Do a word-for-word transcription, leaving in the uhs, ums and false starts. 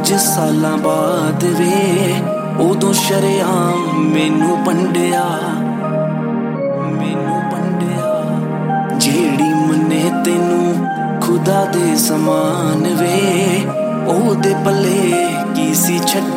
कुछ सालां बाद वे उदों शरेआम मैनू वंडिया मैनू वंडिया जेड़ी मन्ने तैनू खुदा दे समान वे ओदे पल्ले की सी छड्ड